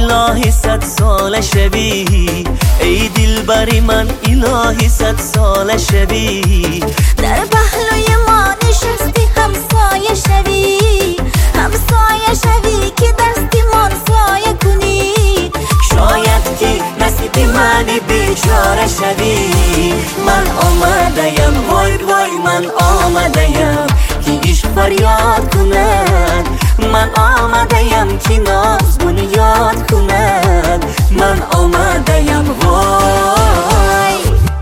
الهی 100 سال شوی، ای دلبر من الهی 100 سال شوی. در پهلوی ما نشستی همسایه شوی، همسایه شوی که دستیمان سایه کنی. شاید که نصیب من بیچاره شوی. من آمدیم وای وای من آمدیم که عشق فریاد کند. من آمدیم که ناز بنیاد کند. من آمدیم وای.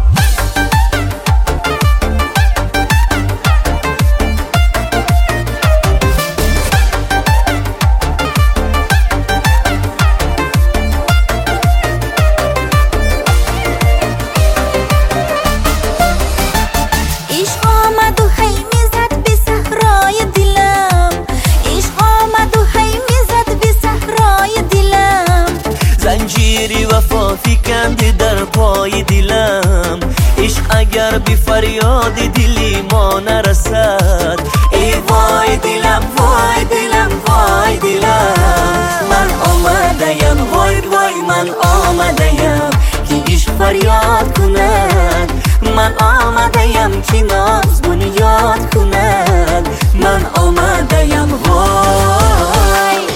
عشق آمد و هی میزد به صحرای دلم، عشق آمد و هی میزد به صحرای دلم. زنجیری وفا فکند در پای دلم. عشق اگر بی فریاد دلی ما نرسد، ای وای دلم وای دلم وای دلم. من آمدیم وای وای من آمدیم که عشق فریاد کند. من آمدیم که ناز بنیاد کند. من آمدیم وای.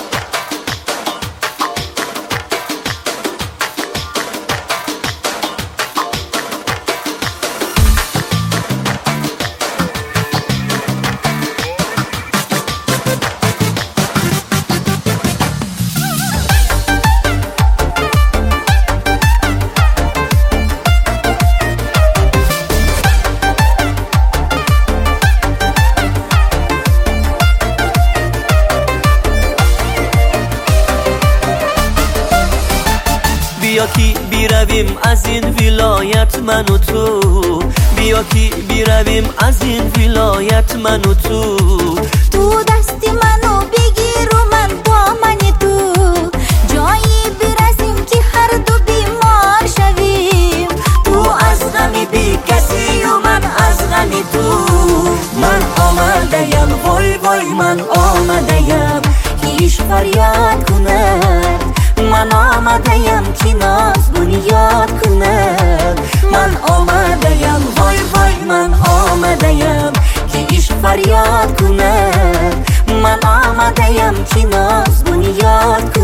بیا که بیرویم از این ولایت من و تو، بیا که بیرویم از این ولایت من و تو. تو دست منو بگیر و من دامن تو، جایی برسیم که هر دو بیمار شویم. تو از غمی بی کسی و من از غمی تو. من آمدیم وای وای من آمدیم که عشق فریاد کند. من آمدیم که ناز بنیاد کند. من آمدیم وای وای من آمدیم که عشق فریاد کند. من آمدیم که ناز بنیاد کند.